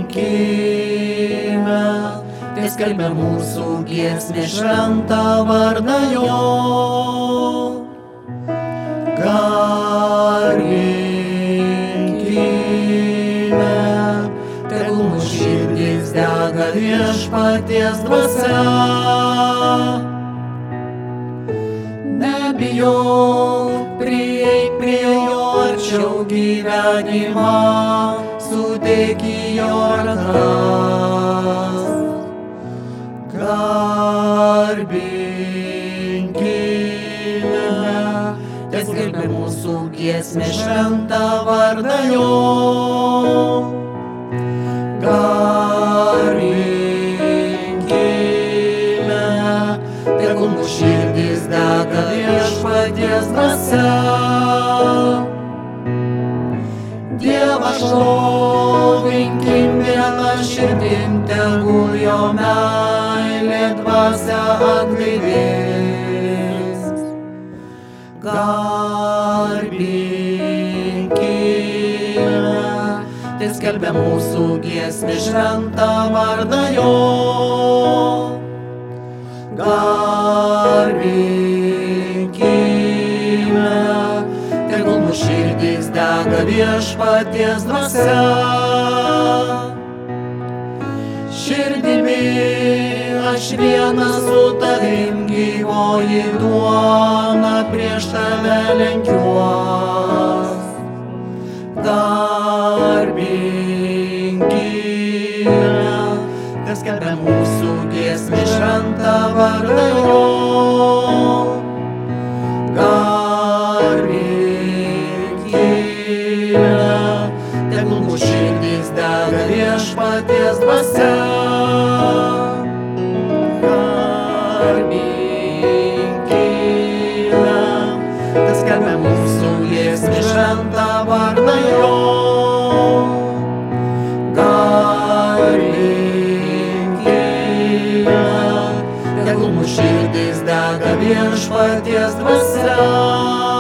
te skelbia mūsų giesmė šventą vardą jo. Garbinkime, tegul mūsų širdis dega viešpaties dvasia. Nebijok, prieik prie jo arčiau, gyvenimą suteik į jo rankas. Garbinkime, te skelbia mūsų giesmė šventą vardą jo. Garbinkime, tegul mūsų širdis dega viešpaties dvasia. Dievą šlovinkim viena širdim, tegul jo meilė dvasia atgaivės. Garbinkime, te skelbia mūsų giesmė šventą vardą jo. Garbinkime, tegul mūsų širdis dega viešpaties dvasia. Širdimi aš vienas su tavim, gyvoji duona prieš tave lenkiuos. Garbinkime, te skelbia mūsų giesmė šventą vardą jo. Garbinkime, tegul mūsų širdis dega viešpaties dvasia. Garbinkime, te skelbia mūsų giesmė šventą vardą jo. Garbinkime, tegul mūsų širdis dega viešpaties dvasia.